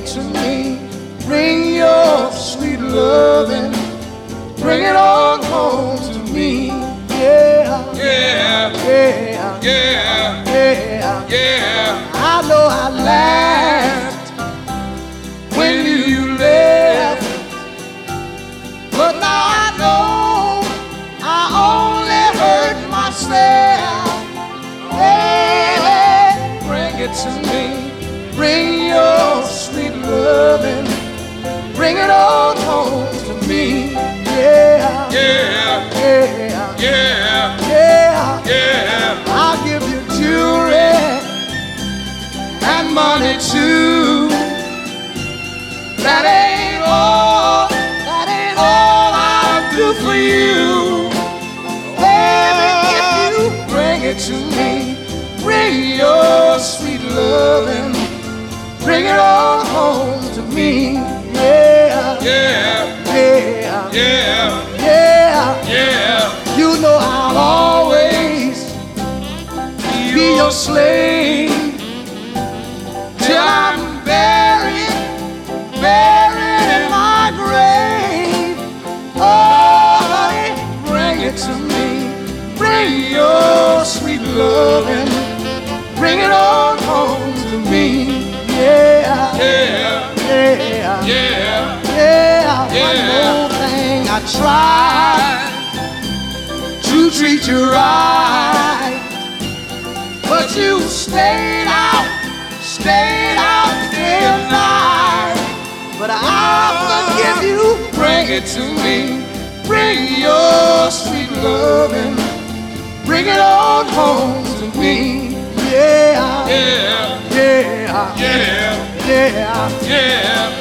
to me. Bring your sweet loving, bring it on home to me. Yeah, Yeah, yeah, yeah, yeah, yeah. I know I laughed when you left, but now I know I only hurt myself. Baby, bring it to me. Bring your sweet loving, bring it on home to me. Yeah, Yeah, yeah, yeah, yeah, yeah. I'll give you jewelry and money too. That ain't all I'll do for you. Baby, if you bring it to me, bring your sweet loving, bring it on home to me. Yeah, Yeah, yeah, yeah, yeah. yeah. You know I'll always be your slave till I'm buried in my grave. Oh, honey, bring it to me. Bring your sweet loving, bring it on home to me. Yeah, Yeah, yeah, yeah, yeah. One yeah. more thing, I tried to treat you right, but you stayed out day and night. But I'll forgive you. Bring it to me. Bring your sweet loving, bring it on home to me. Yeah, yeah, yeah, yeah, yeah, yeah.